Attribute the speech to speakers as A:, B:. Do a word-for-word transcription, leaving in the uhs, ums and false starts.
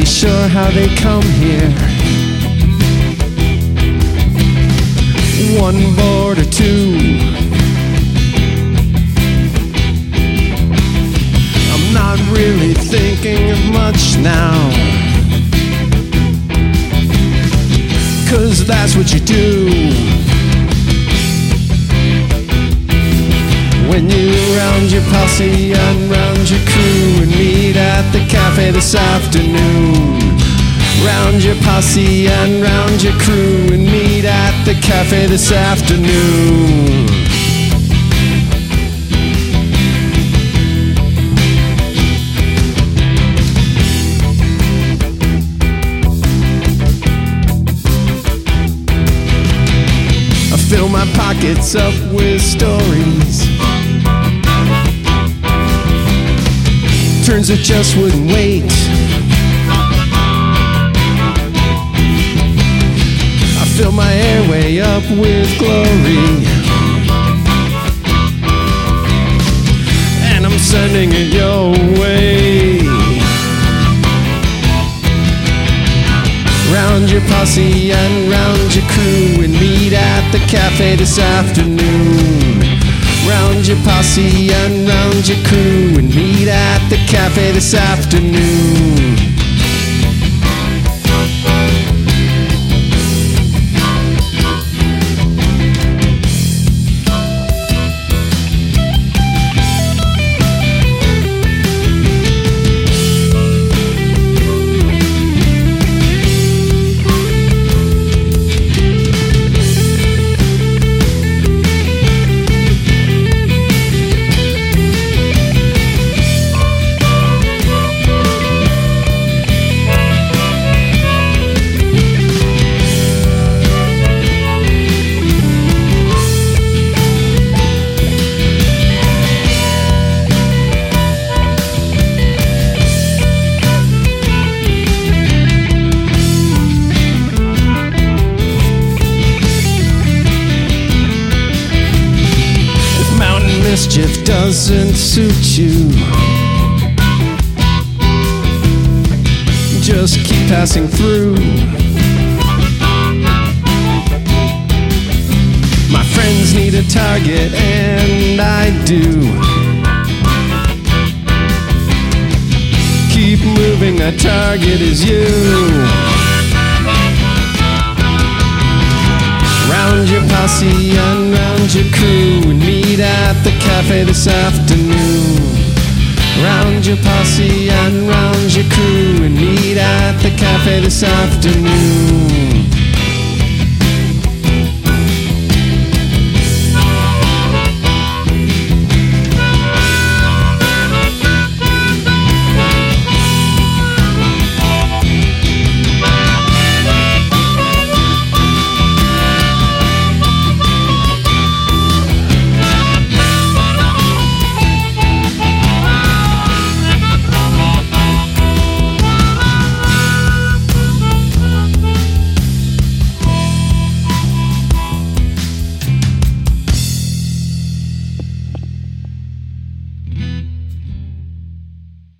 A: sure how they come here. One board or two. I'm not really thinking of much now, 'cause that's what you do when you round your posse and round your crew and meet at the cafe this afternoon. Round your posse and round your crew and meet at the cafe this afternoon. I fill my pockets up with stories, turns that just wouldn't wait. I fill my airway up with glory, and I'm sending it your way. Round your posse and round your crew and meet at the cafe this afternoon. Round your posse and round your crew and meet at the cafe this afternoon. Mischief doesn't suit you, just keep passing through. My friends need a target, and I do. Keep moving, that target is you. Round your posse and round your crew and meet at the cafe this afternoon. Round your posse and round your crew and meet at the cafe this afternoon.